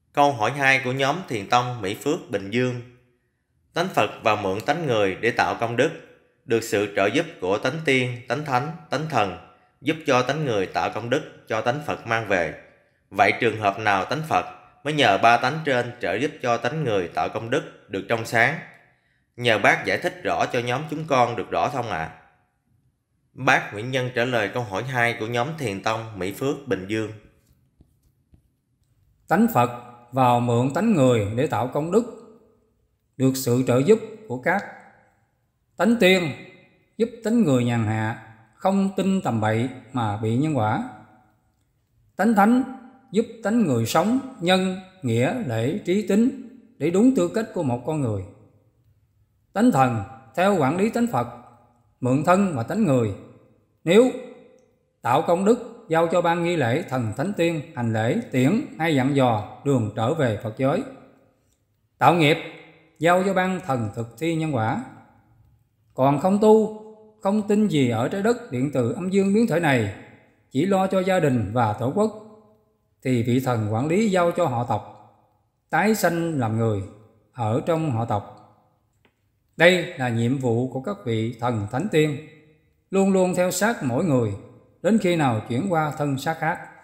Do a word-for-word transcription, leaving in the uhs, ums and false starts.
Câu hỏi hai của nhóm Thiền Tông Mỹ Phước Bình Dương. Tánh Phật vào mượn tánh người để tạo công đức, được sự trợ giúp của tánh tiên, tánh thánh, tánh thần, giúp cho tánh người tạo công đức cho tánh Phật mang về. Vậy trường hợp nào tánh Phật mới nhờ ba tánh trên trợ giúp cho tánh người tạo công đức được trong sáng? Nhờ bác giải thích rõ cho nhóm chúng con được rõ không ạ? À? Bác Nguyễn Nhân trả lời câu hỏi hai của nhóm Thiền Tông Mỹ Phước Bình Dương. Tánh Phật vào mượn tánh người để tạo công đức, được sự trợ giúp của các tánh tiên, giúp tánh người nhàn hạ, không tin tầm bậy mà bị nhân quả. Tánh thánh giúp tánh người sống nhân, nghĩa, lễ, trí, tính để đúng tư cách của một con người. Tánh thần theo quản lý tánh Phật, mượn thân và tánh người. Nếu tạo công đức giao cho ban nghi lễ thần thánh tiên hành lễ tiễn hay dặn dò đường trở về Phật giới. Tạo nghiệp giao cho ban thần thực thi nhân quả. Còn không tu, không tin gì ở trái đất điện từ âm dương biến thể này, chỉ lo cho gia đình và tổ quốc, thì vị thần quản lý giao cho họ tộc tái sanh làm người ở trong họ tộc. Đây là nhiệm vụ của các vị thần thánh tiên, luôn luôn theo sát mỗi người đến khi nào chuyển qua thân xác khác.